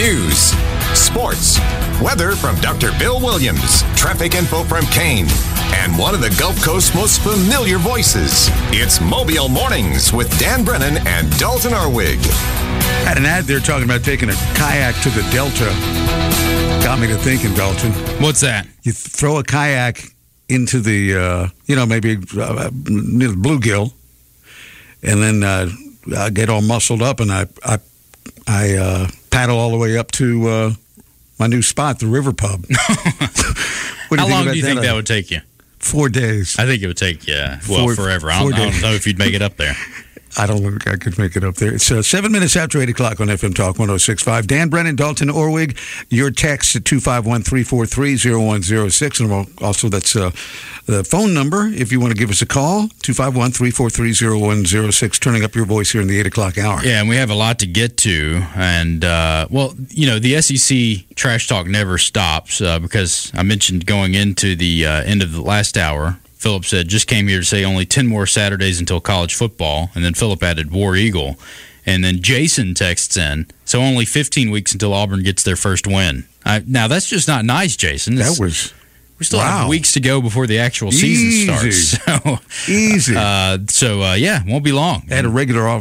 news, sports, weather from Dr. Bill Williams, traffic info from Kane, and one of the Gulf Coast's most familiar voices. It's Mobile Mornings with Dan Brennan and Dalton Arwig. Had an ad there talking about taking a kayak to the Delta. Got me to thinking, Dalton. What's that? You throw a kayak into the, maybe near the bluegill, and then I get all muscled up, and I paddle all the way up to my new spot, the River Pub. How long do you think that would take you? 4 days. I think it would take you, forever. I don't know if you'd make it up there. I don't think I could make it up there. It's 7 minutes after 8 o'clock on FM Talk 106.5. Dan Brennan, Dalton Orwig, your text at 251-343-0106. And also, that's the phone number if you want to give us a call, 251-343-0106, turning up your voice here in the 8 o'clock hour. Yeah, and we have a lot to get to. And, the SEC trash talk never stops because I mentioned going into the end of the last hour, Philip said, just came here to say only 10 more Saturdays until college football. And then Philip added War Eagle. And then Jason texts in, so only 15 weeks until Auburn gets their first win. Now, that's just not nice, Jason. We still have weeks to go before the actual season starts. So, easy. Won't be long. They had a regular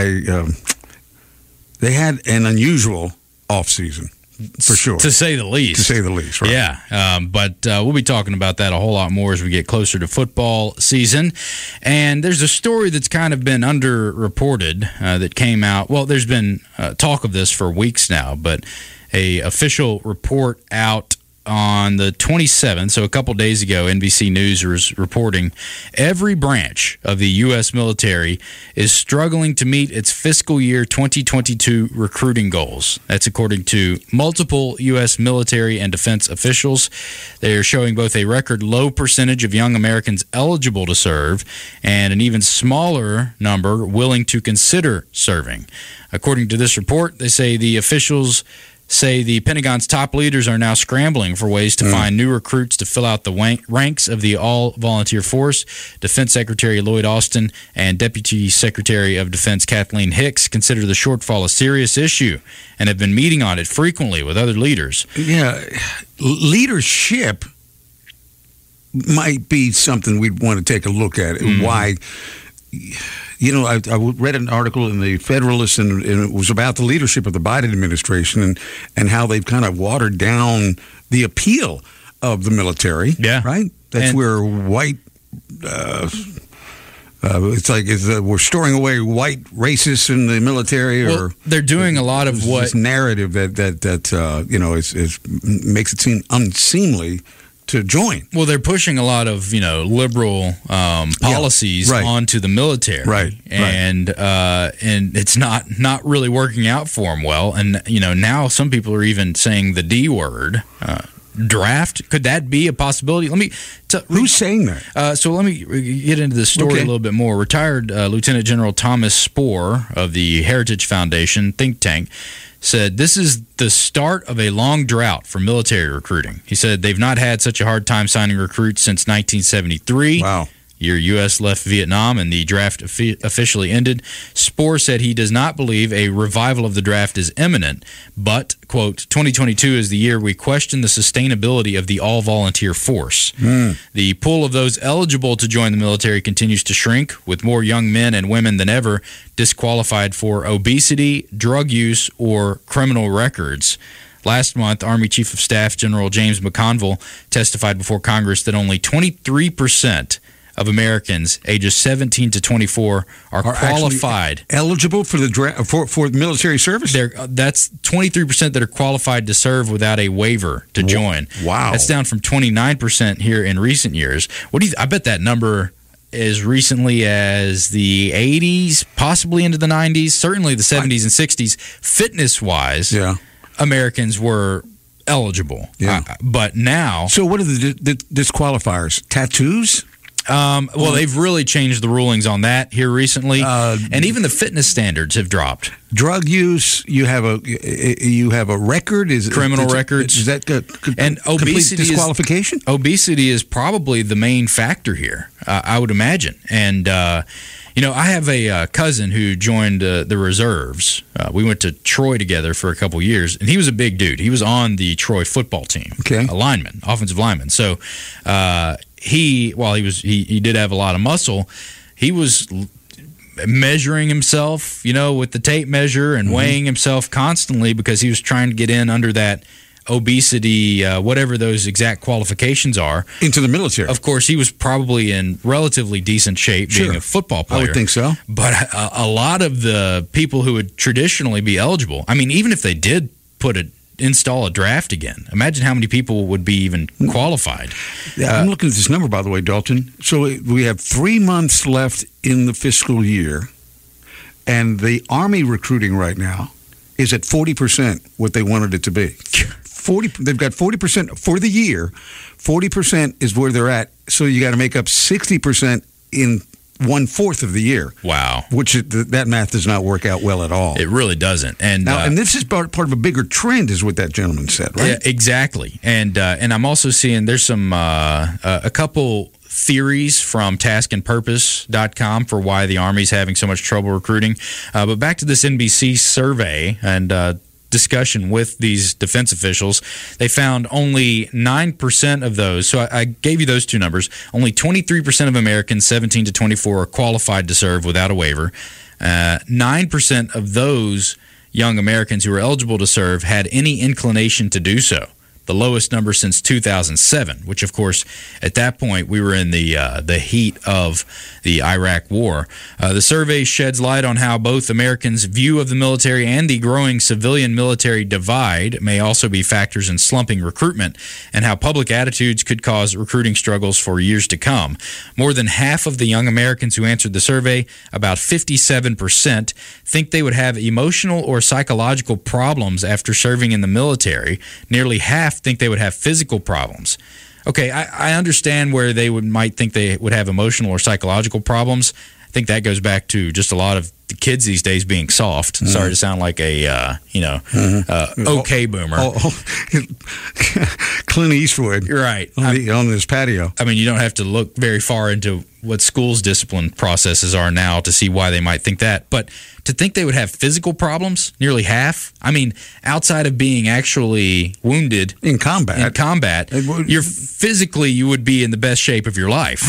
they had an unusual off season. For sure. To say the least. Right. Yeah. But we'll be talking about that a whole lot more as we get closer to football season. And there's a story that's kind of been underreported that came out. Well, there's been talk of this for weeks now, but a official report out on the 27th, so a couple days ago, NBC News was reporting every branch of the U.S. military is struggling to meet its fiscal year 2022 recruiting goals. That's according to multiple U.S. military and defense officials. They are showing both a record low percentage of young Americans eligible to serve and an even smaller number willing to consider serving. According to this report, they say the officials say the Pentagon's top leaders are now scrambling for ways to find new recruits to fill out the ranks of the all-volunteer force. Defense Secretary Lloyd Austin and Deputy Secretary of Defense Kathleen Hicks consider the shortfall a serious issue and have been meeting on it frequently with other leaders. Yeah, leadership might be something we'd want to take a look at. Why? I read an article in the Federalist, and it was about the leadership of the Biden administration and how they've kind of watered down the appeal of the military. Yeah. Right? That's where white... it's like we're storing away white racists in the military. Well, they're doing a lot of what... This narrative that makes it seem unseemly to join. Well, they're pushing a lot of liberal policies onto the military, right? And it's not really working out for them well. And now some people are even saying the D word. Draft, could that be a possibility? Who's saying that? So let me get into the story a little bit more. Retired Lieutenant General Thomas Spohr of the Heritage Foundation think tank said this is the start of a long drought for military recruiting. He said they've not had such a hard time signing recruits since 1973. Wow. Year U.S. left Vietnam and the draft officially ended. Spohr said he does not believe a revival of the draft is imminent, but, quote, 2022 is the year we question the sustainability of the all-volunteer force. The pool of those eligible to join the military continues to shrink, with more young men and women than ever disqualified for obesity, drug use, or criminal records. Last month, Army Chief of Staff General James McConville testified before Congress that only 23% of Americans ages 17 to 24 are qualified, eligible for the for military service. That's 23% that are qualified to serve without a waiver to join. Wow, that's down from 29% here in recent years. I bet that number as recently as the 80s, possibly into the 90s, certainly the 70s and 60s. Fitness-wise, Americans were eligible. But now... So what are the disqualifiers? Tattoos? They've really changed the rulings on that here recently, and even the fitness standards have dropped. Drug use, you have a record, criminal records, is that and obesity disqualification? Obesity is probably the main factor here, I would imagine, and I have a cousin who joined the reserves. We went to Troy together for a couple years, and he was a big dude. He was on the Troy football team, a lineman, offensive lineman. So he did have a lot of muscle. He was measuring himself, with the tape measure and weighing himself constantly because he was trying to get in under that obesity, whatever those exact qualifications are. Into the military. Of course, he was probably in relatively decent shape being a football player. I would think so. But a lot of the people who would traditionally be eligible, even if they did install a draft again, imagine how many people would be even qualified. Yeah, I'm looking at this number, by the way, Dalton. So we have 3 months left in the fiscal year, and the Army recruiting right now is at 40% what they wanted it to be. They've got 40% for the year. 40% is where they're at. So you got to make up 60% in 1/4 of the year. Wow. Which that math does not work out well at all. It really doesn't. And this is part of a bigger trend, is what that gentleman said, right? Yeah, exactly. And I'm also seeing there's some a couple theories from taskandpurpose.com for why the Army's having so much trouble recruiting. But back to this NBC survey and discussion with these defense officials, they found only 9% of those. So I gave you those two numbers. Only 23% of Americans 17 to 24 are qualified to serve without a waiver. 9% of those young Americans who were eligible to serve had any inclination to do so. The lowest number since 2007, which, of course, at that point, we were in the heat of the Iraq War. The survey sheds light on how both Americans' view of the military and the growing civilian-military divide may also be factors in slumping recruitment, and how public attitudes could cause recruiting struggles for years to come. More than half of the young Americans who answered the survey, about 57%, think they would have emotional or psychological problems after serving in the military. Nearly half think they would have physical problems. Okay, I understand where they might think they would have emotional or psychological problems. I think that goes back to just a lot of the kids these days being soft. Sorry to sound like a okay boomer. Clint Eastwood, right? On this patio. You don't have to look very far into what schools' discipline processes are now to see why they might think that. But to think they would have physical problems, nearly half. Outside of being actually wounded in combat, you would be in the best shape of your life.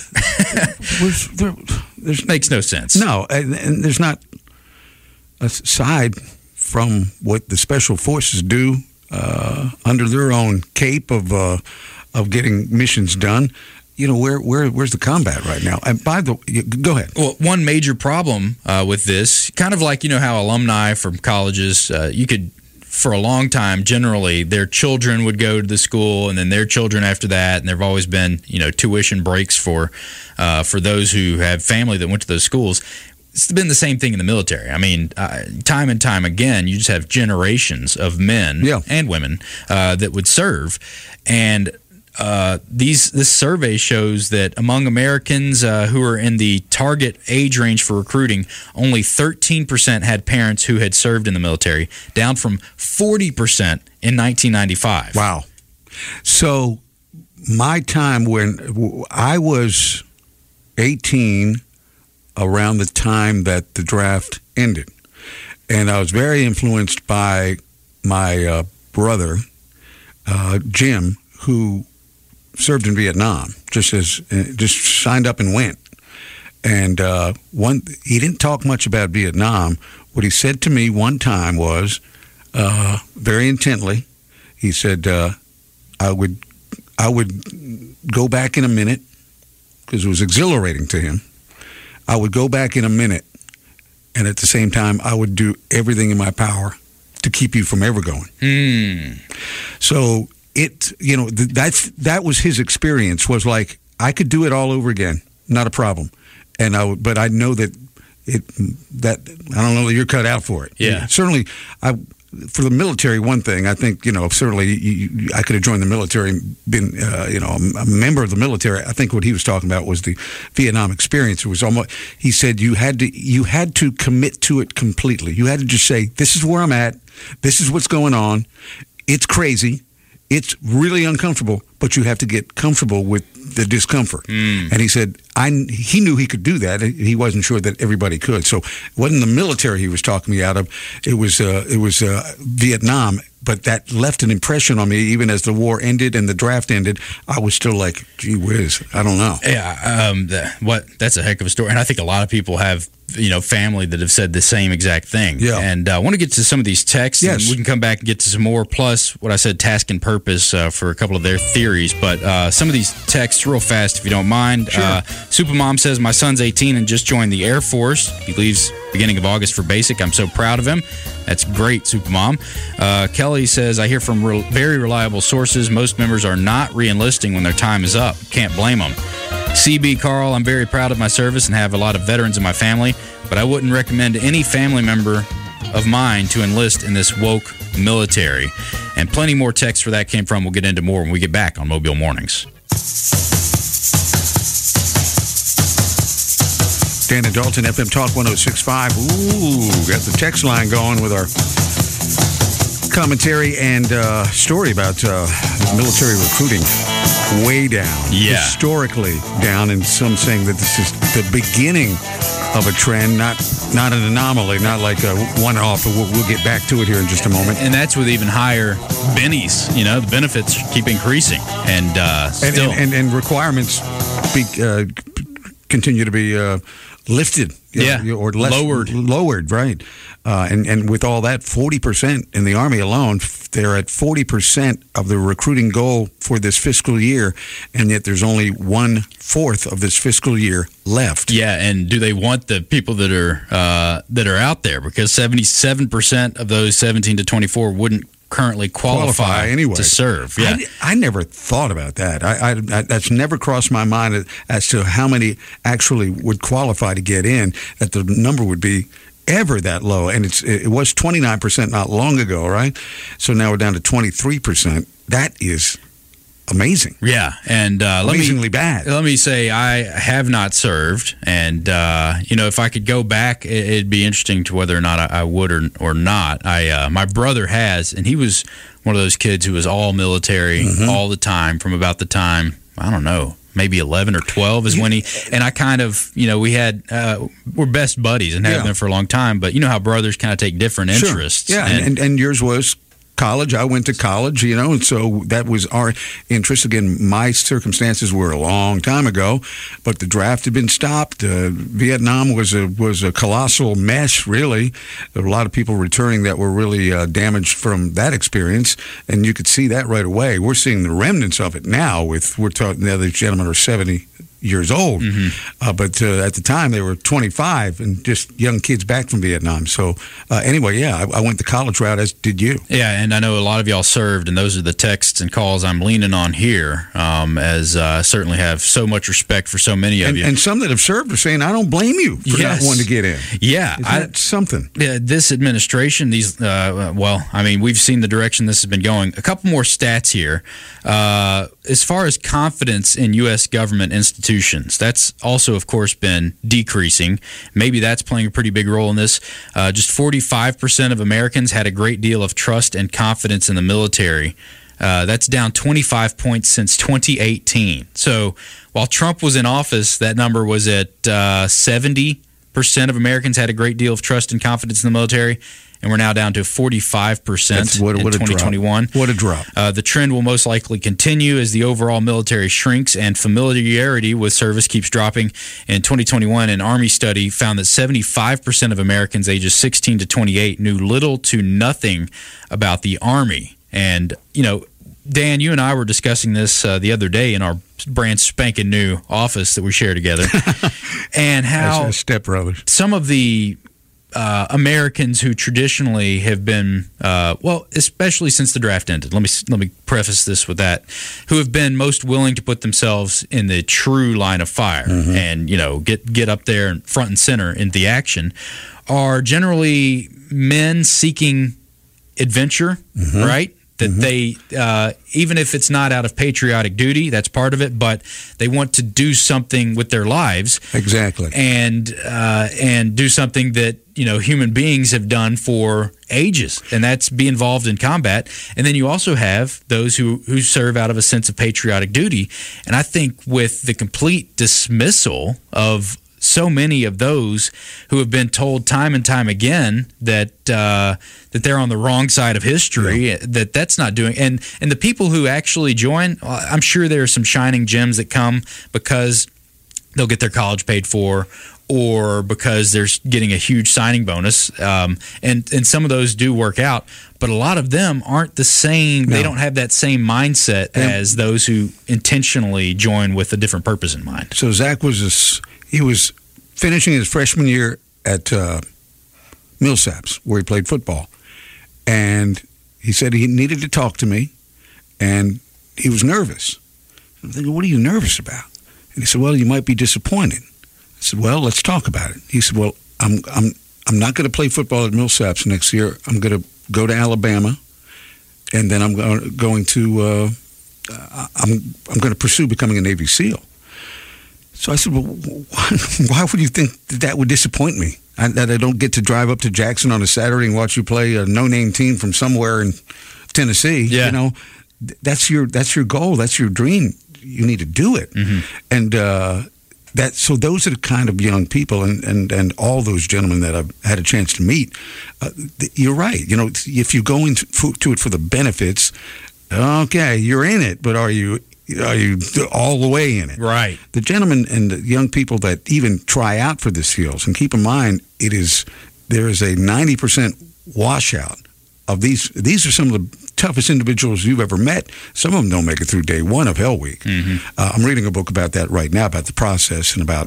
Makes no sense. No, and there's not, aside from what the special forces do under their own cape of getting missions done. Where's the combat right now? And go ahead. Well, one major problem with this, kind of like how alumni from colleges, you could, for a long time, generally their children would go to the school, and then their children after that, and there've always been tuition breaks for those who have family that went to those schools. It's been the same thing in the military. Time and time again, you just have generations of men and women that would serve, and this survey shows that among Americans who are in the target age range for recruiting, only 13% had parents who had served in the military, down from 40% in 1995. Wow. So my time when I was 18, around the time that the draft ended, and I was very influenced by my brother, Jim, who served in Vietnam, just signed up and went. And he didn't talk much about Vietnam. What he said to me one time was, very intently, he said, I would go back in a minute, because it was exhilarating to him. I would go back in a minute, and at the same time, I would do everything in my power to keep you from ever going. So that was his experience, was like, I could do it all over again, not a problem. But I know that I don't know that you're cut out for it. Yeah. Certainly, for the military, one thing, I think, certainly I could have joined the military and been, a member of the military. I think what he was talking about was the Vietnam experience. It was almost, he said you had to commit to it completely. You had to just say, this is where I'm at. This is what's going on. It's crazy. it's really uncomfortable, but you have to get comfortable with the discomfort. And he said he knew he could do that. He wasn't sure that everybody could. So it wasn't the military he was talking me out of. It was Vietnam. But that left an impression on me. Even as the war ended and the draft ended, I was still like, gee whiz, I don't know. Yeah, that's a heck of a story. And I think a lot of people have, family that have said the same exact thing. Yeah. And I want to get to some of these texts. Yes. And we can come back and get to some more, plus what I said, task and purpose for a couple of their theories. But some of these texts real fast, if you don't mind. Sure. Supermom says, my son's 18 and just joined the Air Force. He leaves beginning of August for basic. I'm so proud of him. That's great, Supermom. Kelly says, I hear from very reliable sources most members are not re-enlisting when their time is up. Can't blame them. CB Carl, I'm very proud of my service and have a lot of veterans in my family, but I wouldn't recommend any family member of mine to enlist in this woke military. And plenty more texts where that came from. We'll get into more when we get back on Mobile Mornings. Dan and Dalton, FM Talk 106.5. Ooh, got the text line going with our commentary and story about military recruiting. Way down. Yeah. Historically down, and some saying that this is the beginning of a trend, not an anomaly, not like a one-off. We'll get back to it here in just a moment. And that's with even higher bennies. The benefits keep increasing. And still. And requirements continue to be lifted. Or less, lowered, right. And with all that, 40% in the Army alone, they're at 40% of the recruiting goal for this fiscal year, and yet there's only 1/4 of this fiscal year left. Yeah, and do they want the people that are out there? Because 77% of those 17 to 24 wouldn't currently qualify anyway to serve. Yeah, I never thought about that. I that's never crossed my mind as to how many actually would qualify to get in. That the number would be ever that low, and it was 29% not long ago, right? So now we're down to 23%. That is amazing. Yeah, and amazingly bad. Let me say, I have not served, and if I could go back, it'd be interesting to whether or not I would or not. My brother has, and he was one of those kids who was all military all the time from about the time, I don't know, maybe 11 or 12 is when he, and I kind of, we had, we're best buddies and have been for a long time, but you know how brothers kind of take different interests. Yeah, and yours was college. I went to college, and so that was our interest. Again, my circumstances were a long time ago, but the draft had been stopped. Vietnam was a colossal mess, really. There were a lot of people returning that were really damaged from that experience, and you could see that right away. We're seeing the remnants of it now. We're talking, the other gentlemen are 70 years old, but at the time they were 25 and just young kids back from Vietnam. So anyway, I went the college route, as did you. Yeah, and I know a lot of y'all served, and those are the texts and calls I'm leaning on here, as I certainly have so much respect for so many of you. And some that have served are saying, I don't blame you for not wanting to get in. Yeah. That's something. This administration, we've seen the direction this has been going. A couple more stats here. As far as confidence in U.S. government institutions, that's also, of course, been decreasing. Maybe that's playing a pretty big role in this. Just 45% of Americans had a great deal of trust and confidence in the military. That's down 25 points since 2018. So while Trump was in office, that number was at 70% of Americans had a great deal of trust and confidence in the military. And we're now down to 45% in 2021. What a drop. The trend will most likely continue as the overall military shrinks and familiarity with service keeps dropping. In 2021, an Army study found that 75% of Americans ages 16 to 28 knew little to nothing about the Army. And, Dan, you and I were discussing this the other day in our brand spanking new office that we share together. And how stepbrothers. Some of the Americans who traditionally have been, especially since the draft ended. Let me preface this with that. Who have been most willing to put themselves in the true line of fire and get up there and front and center in the action, are generally men seeking adventure, right? That they, even if it's not out of patriotic duty, that's part of it, but they want to do something with their lives. Exactly. And do something that human beings have done for ages, and that's be involved in combat. And then you also have those who serve out of a sense of patriotic duty. And I think with the complete dismissal of so many of those who have been told time and time again that they're on the wrong side of history, that's not doing. And the people who actually join, I'm sure there are some shining gems that come because they'll get their college paid for, or because they're getting a huge signing bonus, and some of those do work out. But a lot of them aren't the same. No. They don't have that same mindset as those who intentionally join with a different purpose in mind. So Zach was finishing his freshman year at Millsaps, where he played football, and he said he needed to talk to me, and he was nervous. I'm thinking, what are you nervous about? And he said, well, you might be disappointed. I said, well, let's talk about it. He said, well, I'm not going to play football at Millsaps next year. I'm going to go to Alabama, and then I'm going to pursue becoming a Navy SEAL. So I said, well, why would you think that would disappoint me? That I don't get to drive up to Jackson on a Saturday and watch you play a no-name team from somewhere in Tennessee. Yeah. That's your goal. That's your dream. You need to do it. Mm-hmm. And so those are the kind of young people and all those gentlemen that I've had a chance to meet. You're right. If you go into it for the benefits, okay, you're in it, but are you all the way in it? Right. The gentlemen and the young people that even try out for the SEALs, and keep in mind, there is a 90% washout of these. These are some of the toughest individuals you've ever met. Some of them don't make it through day one of Hell Week. Mm-hmm. I'm reading a book about that right now, about the process and about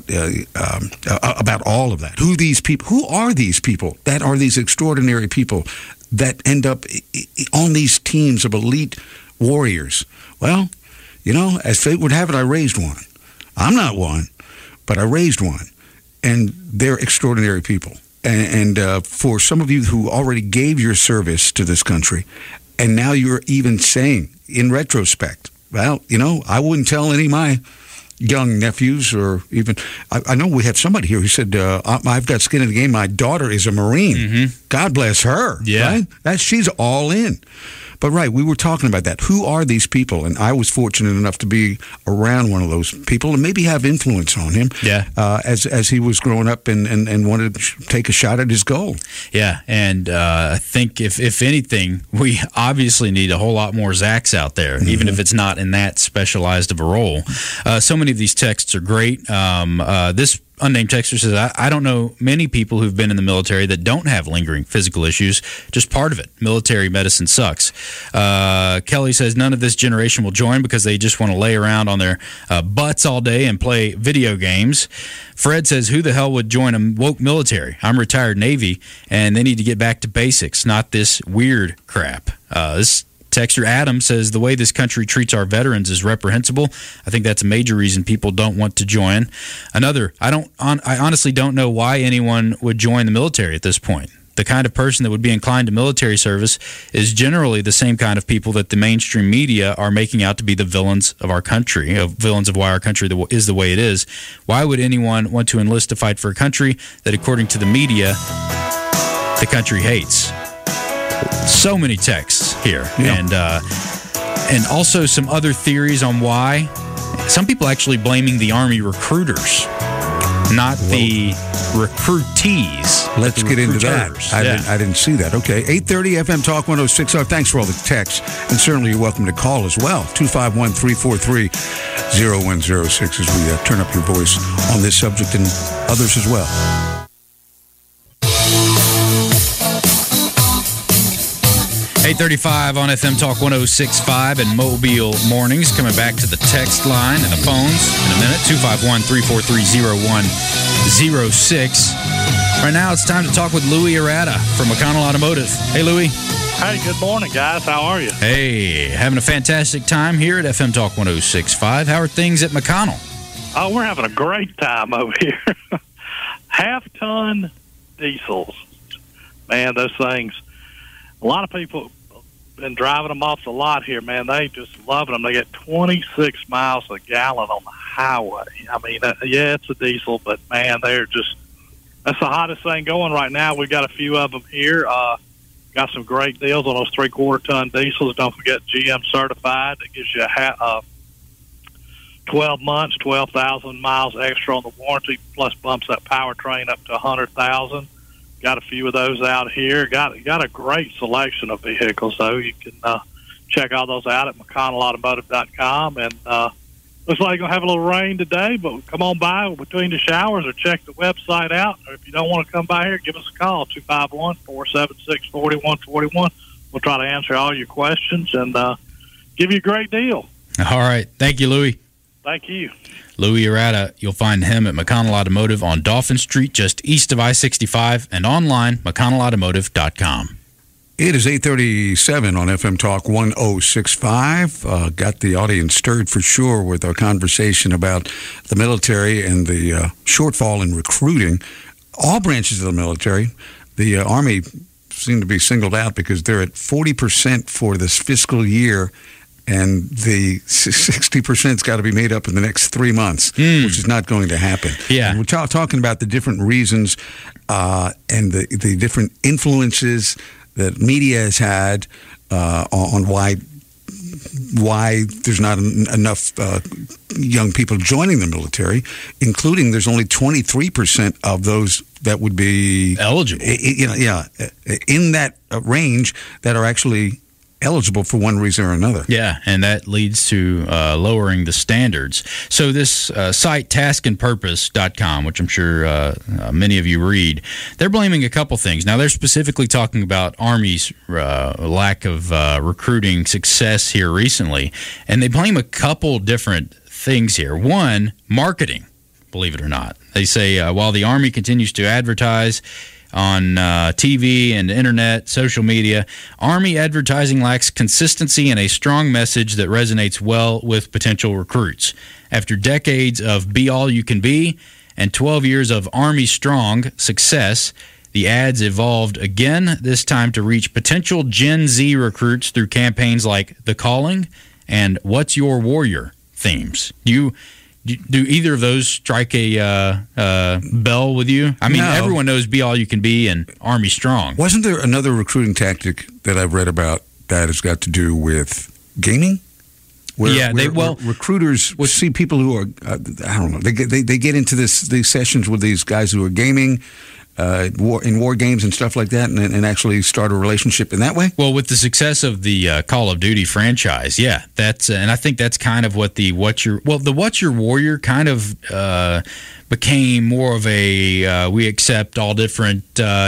all of that. Who are these people that are these extraordinary people that end up on these teams of elite warriors? Well, as fate would have it, I raised one. I'm not one, but I raised one. And they're extraordinary people. And for some of you who already gave your service to this country, and now you're even saying, in retrospect, well, I wouldn't tell any of my young nephews or even, I know we have somebody here who said, I've got skin in the game. My daughter is a Marine. Mm-hmm. God bless her. Yeah. Right? She's all in. But right, we were talking about that. Who are these people? And I was fortunate enough to be around one of those people and maybe have influence on him. Yeah. As he was growing up and wanted to take a shot at his goal. Yeah, and I think if anything, we obviously need a whole lot more Zachs out there, mm-hmm. even if it's not in that specialized of a role. So many of these texts are great. This unnamed texter says, I don't know many people who've been in the military that don't have lingering physical issues, just part of it. Military medicine sucks. Kelly says, none of this generation will join because they just want to lay around on their butts all day and play video games. Fred says, who the hell would join a woke military? I'm retired Navy, and they need to get back to basics, not this weird crap. This texter Adam says the way this country treats our veterans is reprehensible. I think that's a major reason people don't want to join. Another, I honestly don't know why anyone would join the military at this point. The kind of person that would be inclined to military service is generally the same kind of people that the mainstream media are making out to be the villains of our country, villains of why our country is the way it is. Why would anyone want to enlist to fight for a country that, according to the media, the country hates? So many texts here, yeah. And also some other theories on why. Some people actually blaming the Army recruiters, not the recruitees. Let's get into that. I didn't see that. Okay, 8:30 FM Talk 106. Thanks for all the texts, and certainly you're welcome to call as well. 251-343-0106 as we turn up your voice on this subject and others as well. $8:35 on FM Talk 106.5 and Mobile Mornings. Coming back to the text line and the phones in a minute. 251-343-0106. Right now, it's time to talk with Louis Arata from McConnell Automotive. Hey, Louis. Hey, good morning, guys. How are you? Hey, having a fantastic time here at FM Talk 106.5. How are things at McConnell? Oh, we're having a great time over here. Half-ton diesels. Man, those things, a lot of people been driving them off the lot here, man. They just loving them. They get 26 miles a gallon on the highway. I mean, yeah, it's a diesel, but, man, they're That's the hottest thing going right now. We've got a few of them here. Got some great deals on those 3/4-ton diesels. Don't forget GM certified. It gives you 12 months, 12,000 miles extra on the warranty, plus bumps that powertrain up to 100,000. Got a few of those out here. Got a great selection of vehicles, though. You can check all those out at McConnellAutomotive.com. And looks like you're going to have a little rain today, but come on by between the showers or check the website out. Or if you don't want to come by here, give us a call, 251-476-4141. We'll try to answer all your questions and give you a great deal. All right. Thank you, Louis. Thank you. Louis Arata, you'll find him at McConnell Automotive on Dauphin Street, just east of I-65, and online, McConnellAutomotive.com. It is 8:37 on FM Talk 1065. Got the audience stirred for sure with our conversation about the military and the shortfall in recruiting. All branches of the military. The Army seem to be singled out because they're at 40% for this fiscal year, and the 60%'s got to be made up in the next 3 months, which is not going to happen. Yeah. And we're talking about the different reasons and the different influences that media has had on why there's not enough young people joining the military, including there's only 23% of those that would be eligible. In that range that are actually eligible for one reason or another. Yeah, and that leads to lowering the standards. So this site, taskandpurpose.com, which I'm sure many of you read, they're blaming a couple things. Now, they're specifically talking about Army's lack of recruiting success here recently, and they blame a couple different things here. One, marketing, believe it or not. They say while the Army continues to advertise on TV and internet, social media, Army advertising lacks consistency and a strong message that resonates well with potential recruits. After decades of be all you can be and 12 years of Army strong success, the ads evolved again, this time to reach potential Gen Z recruits through campaigns like The Calling and What's Your Warrior themes. Do either of those strike a bell with you? I mean, everyone knows Be All You Can Be and Army Strong. Wasn't there another recruiting tactic that I've read about that has got to do with gaming? Where recruiters will see people who are, I don't know, they get into these sessions with these guys who are gaming, war games and stuff like that, and actually start a relationship in that way? Well, with the success of the Call of Duty franchise, yeah, that's and I think that's kind of what the What's Your Warrior kind of became more of a we accept all different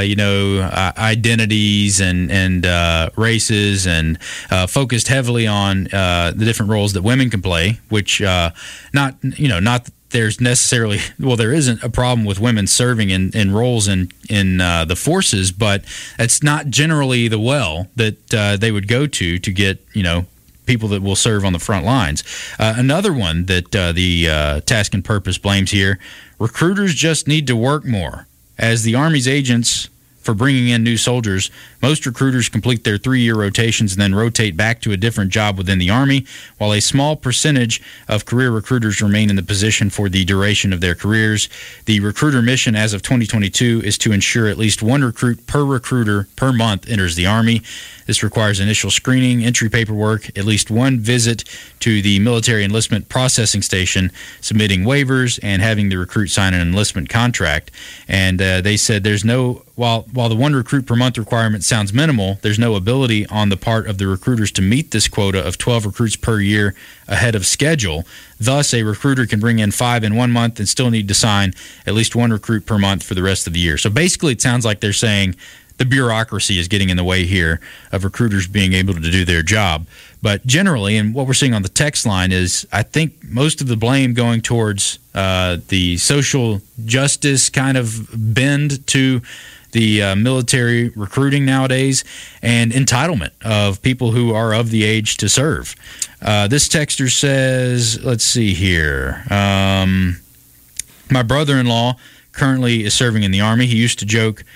identities and races, and focused heavily on the different roles that women can play, which not there's necessarily, there isn't a problem with women serving in roles in the forces, but it's not generally the well that they would go to get, people that will serve on the front lines. Another one that the Task and Purpose blames here, recruiters just need to work more. As the Army's agents for bringing in new soldiers, most recruiters complete their 3-year rotations and then rotate back to a different job within the Army, while a small percentage of career recruiters remain in the position for the duration of their careers. The recruiter mission as of 2022 is to ensure at least one recruit per recruiter per month enters the Army. This requires initial screening, entry paperwork, at least one visit to the military enlistment processing station, submitting waivers, and having the recruit sign an enlistment contract. And they said while the one recruit per month requirement sounds minimal, there's no ability on the part of the recruiters to meet this quota of 12 recruits per year ahead of schedule. Thus, a recruiter can bring in 5 in 1 month and still need to sign at least one recruit per month for the rest of the year. So basically, it sounds like they're saying the bureaucracy is getting in the way here of recruiters being able to do their job. But generally, and what we're seeing on the text line is, I think most of the blame going towards the social justice kind of bend to the military recruiting nowadays, and entitlement of people who are of the age to serve. This texter says, let's see here. My brother-in-law currently is serving in the Army. He used to joke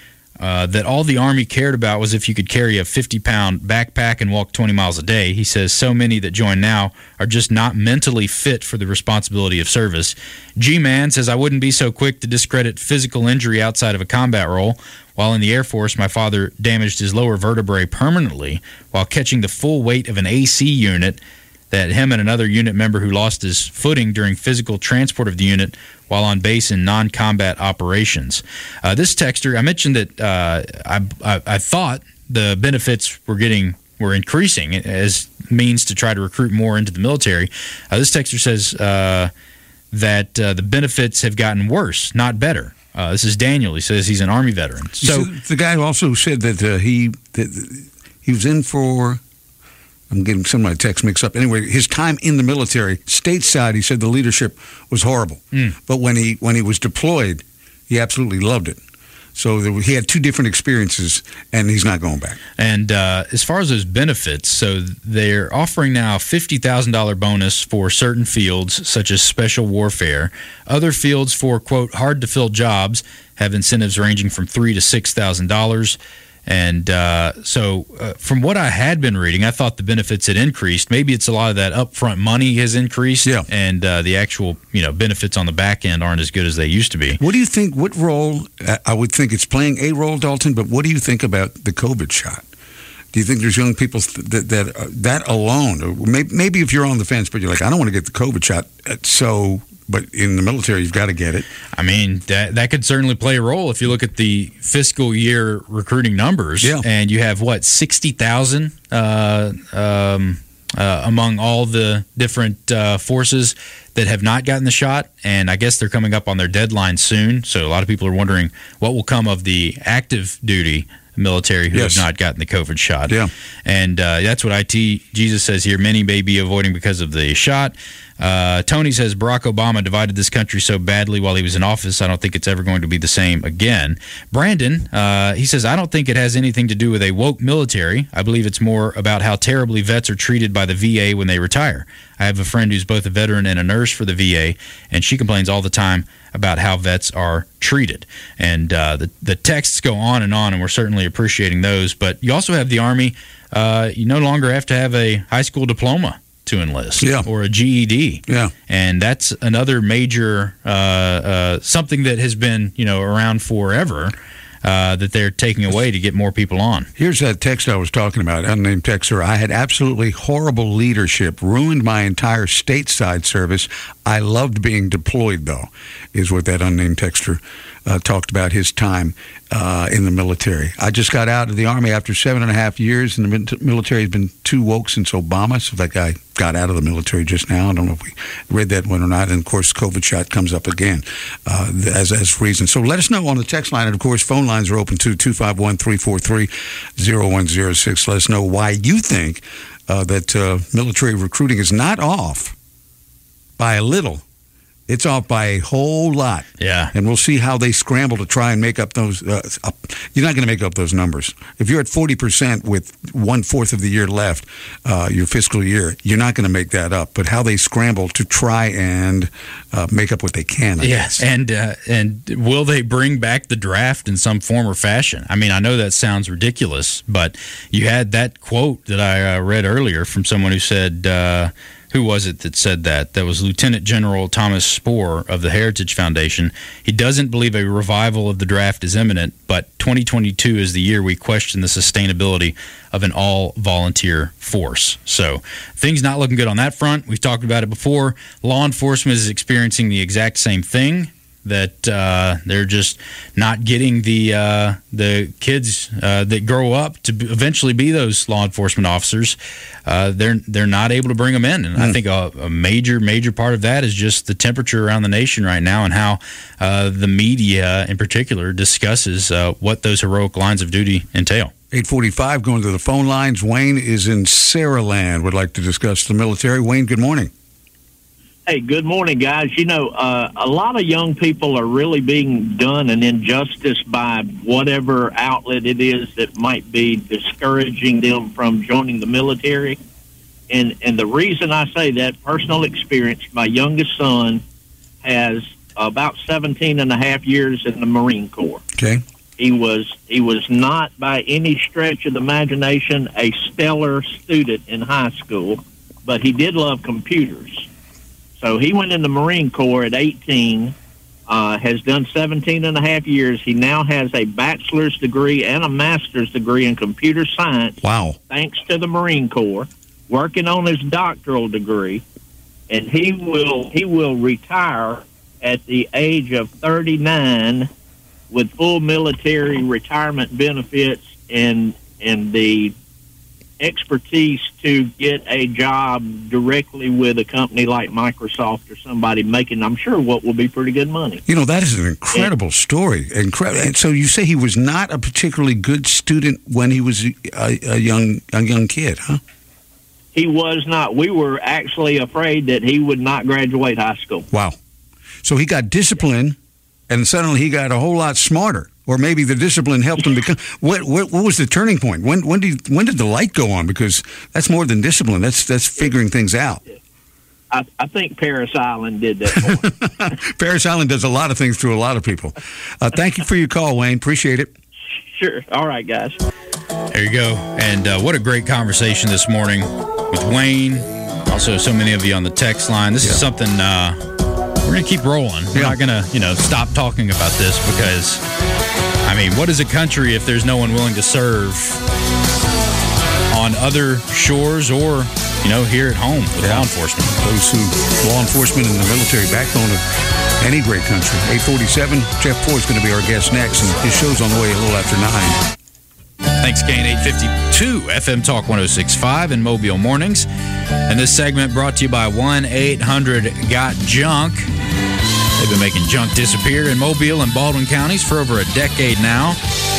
that all the Army cared about was if you could carry a 50-pound backpack and walk 20 miles a day. He says so many that join now are just not mentally fit for the responsibility of service. G-Man says, I wouldn't be so quick to discredit physical injury outside of a combat role. While in the Air Force, my father damaged his lower vertebrae permanently while catching the full weight of an AC unit that him and another unit member who lost his footing during physical transport of the unit while on base in non-combat operations. This texter, I mentioned that I thought the benefits were increasing as means to try to recruit more into the military. This texter says that the benefits have gotten worse, not better. This is Daniel. He says he's an Army veteran. So the guy also said that he was in for, I'm getting some of my texts mixed up. Anyway, his time in the military, stateside, he said the leadership was horrible. But when he was deployed, he absolutely loved it. So he had two different experiences, and he's not going back. And as far as those benefits, so they're offering now a $50,000 bonus for certain fields, such as special warfare. Other fields for, quote, hard-to-fill jobs have incentives ranging from $3,000 to $6,000. And so from what I had been reading, I thought the benefits had increased. Maybe it's a lot of that upfront money has increased, and the actual benefits on the back end aren't as good as they used to be. What do you think? What role? I would think it's playing a role, Dalton. But what do you think about the COVID shot? Do you think there's young people that alone, or maybe if you're on the fence, but you're like, I don't want to get the COVID shot, but in the military, you've got to get it. I mean, that could certainly play a role if you look at the fiscal year recruiting numbers. And you have, 60,000 among all the different forces that have not gotten the shot. And I guess they're coming up on their deadline soon. So a lot of people are wondering what will come of the active duty military who have not gotten the COVID shot. And that's what IT Jesus says here. Many may be avoiding because of the shot. Tony says Barack Obama divided this country so badly while he was in office, I don't think it's ever going to be the same again. Brandon, he says, I don't think it has anything to do with a woke military. I believe it's more about how terribly vets are treated by the VA when they retire. I have a friend who's both a veteran and a nurse for the VA, and she complains all the time about how vets are treated. And the texts go on, and we're certainly appreciating those. But you also have the Army. You no longer have to have a high school diploma to enlist or a GED. And that's another major something that has been around forever that they're taking away to get more people on. Here's that text I was talking about, unnamed texter. I had absolutely horrible leadership, ruined my entire stateside service. I loved being deployed, though, is what that unnamed texter talked about his time in the military. I just got out of the Army after 7.5 years, and the military has been too woke since Obama, so that guy got out of the military just now. I don't know if we read that one or not. And, of course, COVID shot comes up again as reason. So let us know on the text line. And, of course, phone lines are open, too, 251-343-0106. Let us know why you think that military recruiting is not off by a little. It's off by a whole lot. And we'll see how they scramble to try and make up those. You're not going to make up those numbers. If you're at 40% with 1/4 of the year left, your fiscal year, you're not going to make that up. But how they scramble to try and make up what they can, I guess. And will they bring back the draft in some form or fashion? I mean, I know that sounds ridiculous, but you had that quote that I read earlier from someone who said, who was it that said that? That was Lieutenant General Thomas Spohr of the Heritage Foundation. He doesn't believe a revival of the draft is imminent, but 2022 is the year we question the sustainability of an all-volunteer force. So things not looking good on that front. We've talked about it before. Law enforcement is experiencing the exact same thing, that they're just not getting the kids that grow up to eventually be those law enforcement officers. They're not able to bring them in, and I think a major part of that is just the temperature around the nation right now, and how the media in particular discusses what those heroic lines of duty entail. 8:45, going to the phone lines. Wayne is in Saraland, would like to discuss the military. Wayne, good morning. Hey, good morning, guys. A lot of young people are really being done an injustice by whatever outlet it is that might be discouraging them from joining the military. And the reason I say that, personal experience, my youngest son has about 17 and a half years in the Marine Corps. Okay. He was not by any stretch of the imagination a stellar student in high school, but he did love computers. So he went in the Marine Corps at 18, has done 17 and a half years. He now has a bachelor's degree and a master's degree in computer science. Wow. Thanks to the Marine Corps, working on his doctoral degree. And he will retire at the age of 39 with full military retirement benefits and the expertise to get a job directly with a company like Microsoft or somebody making, I'm sure, what will be pretty good money. You know, that is an incredible story. And so you say he was not a particularly good student when he was a young kid, huh? He was not. We were actually afraid that he would not graduate high school. Wow. So he got discipline, and suddenly he got a whole lot smarter. Or maybe the discipline helped him become. What was the turning point? When did the light go on? Because that's more than discipline. That's figuring things out. I think Paris Island did that for him. Paris Island does a lot of things through a lot of people. Thank you for your call, Wayne. Appreciate it. Sure. All right, guys. There you go. And what a great conversation this morning with Wayne. Also, so many of you on the text line. This is something we're going to keep rolling. We're not going to, stop talking about this because, I mean, what is a country if there's no one willing to serve on other shores or, here at home with law enforcement? Law enforcement and the military backbone of any great country. 847, Jeff Poore is going to be our guest next, and his show's on the way a little after 9. Thanks, Kane. 852 FM Talk 106.5 in Mobile Mornings. And this segment brought to you by 1-800-GOT-JUNK. They've been making junk disappear in Mobile and Baldwin counties for over a decade now.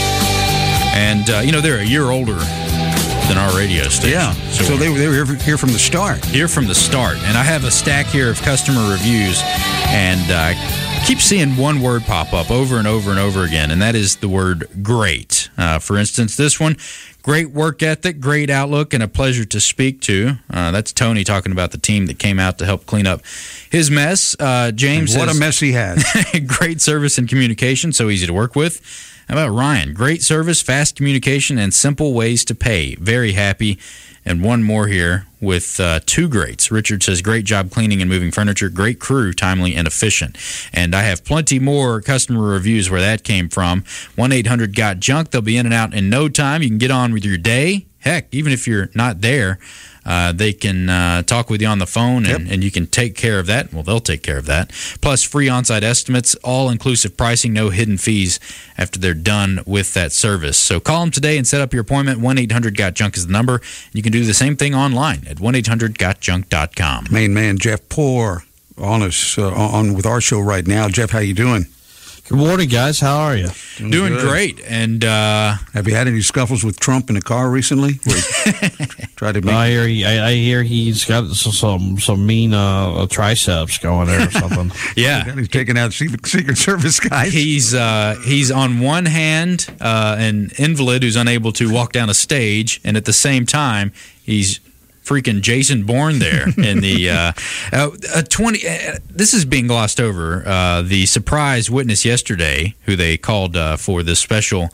And, they're a year older than our radio station. Yeah, so they were here from the start. Here from the start. And I have a stack here of customer reviews, and keep seeing one word pop up over and over and over again, and that is the word great. For instance, this one, great work ethic, great outlook, and a pleasure to speak to. That's Tony talking about the team that came out to help clean up his mess. James What a mess he has. Great service and communication, so easy to work with. How about Ryan? Great service, fast communication, and simple ways to pay. Very happy. And one more here with two greats. Richard says, great job cleaning and moving furniture. Great crew, timely and efficient. And I have plenty more customer reviews where that came from. 1-800-GOT-JUNK. They'll be in and out in no time. You can get on with your day. Heck, even if you're not there, they can talk with you on the phone, and you can take care of that. Well, they'll take care of that. Plus, free on-site estimates, all-inclusive pricing, no hidden fees after they're done with that service. So call them today and set up your appointment. 1-800-GOT-JUNK is the number. You can do the same thing online at 1-800-GOT-JUNK.com. Main man Jeff Poore on us on with our show right now. Jeff, how you doing? Good morning, guys. How are you? Doing great. And have you had any scuffles with Trump in the car recently? Tried to make... I hear he's got some mean triceps going there or something. Yeah, he's taking out Secret Service guys. He's on one hand an invalid who's unable to walk down a stage, and at the same time he's freaking Jason Bourne there in the 20. This is being glossed over. The surprise witness yesterday, who they called for this special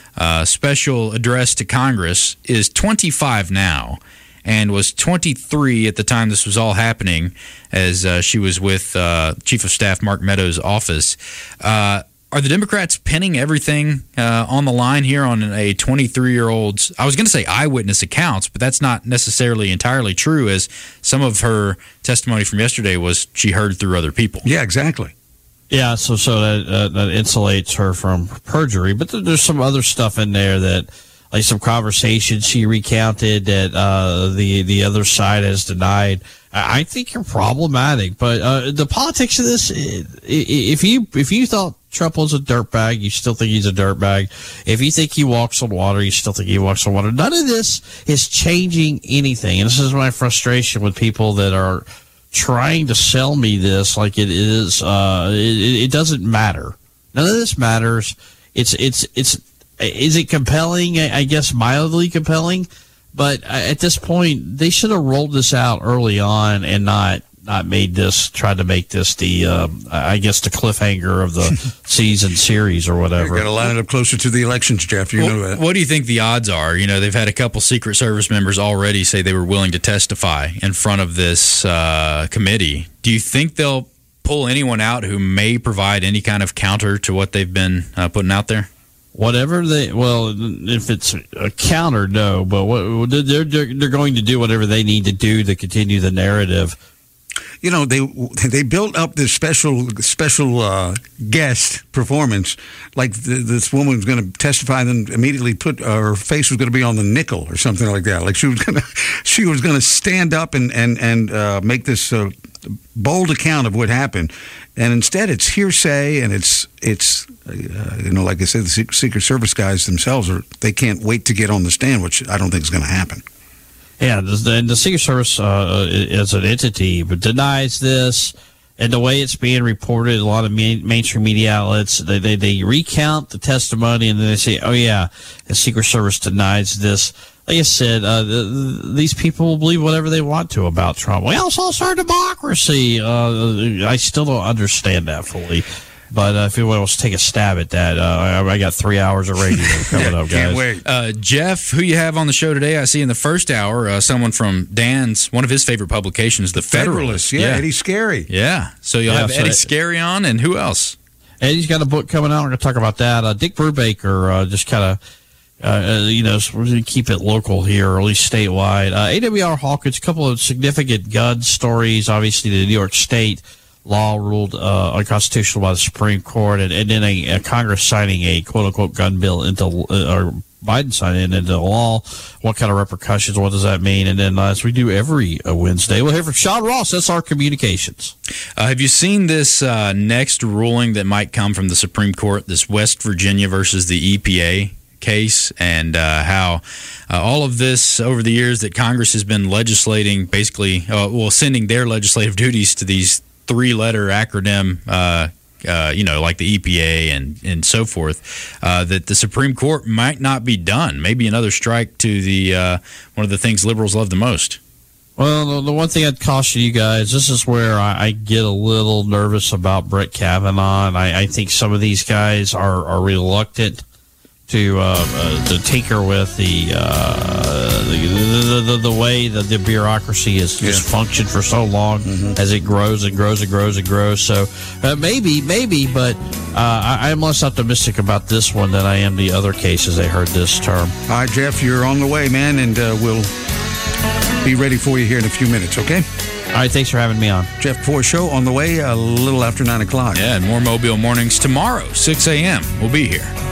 address to Congress, is 25 now, and was 23 at the time this was all happening, as she was with Chief of Staff Mark Meadows' office. Are the Democrats pinning everything on the line here on a 23-year-old's, I was going to say eyewitness accounts, but that's not necessarily entirely true, as some of her testimony from yesterday was she heard through other people. Yeah, exactly. Yeah, so that insulates her from perjury. But there's some other stuff in there that, like some conversations she recounted that the other side has denied. I think you're problematic. But the politics of this, if you thought Trump was a dirtbag, you still think he's a dirtbag. If you think he walks on water, you still think he walks on water. None of this is changing anything. And this is my frustration with people that are trying to sell me this like it is. It doesn't matter. None of this matters. Is it compelling? I guess mildly compelling. But at this point, they should have rolled this out early on and not tried to make this the the cliffhanger of the season series or whatever. Got to line it up closer to the elections, Jeff. You know that. What do you think the odds are? They've had a couple Secret Service members already say they were willing to testify in front of this committee. Do you think they'll pull anyone out who may provide any kind of counter to what they've been putting out there? If it's a counter, no. But they're going to do whatever they need to do to continue the narrative. They built up this special guest performance, like this woman was going to testify, and then immediately her face was going to be on the nickel or something like that. Like she was going to stand up and make this bold account of what happened, and instead it's hearsay, and it's like I said, the Secret Service guys themselves they can't wait to get on the stand, which I don't think is going to happen. Yeah, the Secret Service as an entity denies this, and the way it's being reported, a lot of mainstream media outlets, they recount the testimony, and then they say, oh yeah, the Secret Service denies this. Like I said, these people will believe whatever they want to about Trump. We also lost our democracy. I still don't understand that fully. But if anyone wants to take a stab at that, I got 3 hours of radio coming up, guys. Can't wait. Jeff, who you have on the show today? I see in the first hour someone from one of his favorite publications, The Federalist. Yeah, Eddie Scarry. Yeah, so you'll have Eddie Scarry on, and who else? Eddie's got a book coming out. We're going to talk about that. Dick Brubaker just kind of, so we're going to keep it local here, or at least statewide. AWR Hawkins, a couple of significant gun stories. Obviously, the New York State law ruled unconstitutional by the Supreme Court, and then a Congress signing a quote-unquote gun bill or Biden signing it into law. What kind of repercussions? What does that mean? And then, as we do every Wednesday, we'll hear from Sean Ross, SR Communications. Have you seen this next ruling that might come from the Supreme Court, this West Virginia versus the EPA case, and how all of this over the years that Congress has been legislating, basically, sending their legislative duties to these three-letter acronym, like the EPA and so forth, that the Supreme Court might not be done. Maybe another strike to the one of the things liberals love the most. Well, the one thing I'd caution you guys, this is where I get a little nervous about Brett Kavanaugh, and I think some of these guys are reluctant to tinker with the way that the bureaucracy has just functioned for so long as it grows and grows and grows and grows. So maybe, but I am less optimistic about this one than I am the other cases I heard this term. All right, Jeff, you're on the way, man, and we'll be ready for you here in a few minutes, okay? All right, thanks for having me on. Jeff Ford Show on the way a little after 9 o'clock. Yeah, and more Mobile Mornings tomorrow, 6 a.m. We'll be here.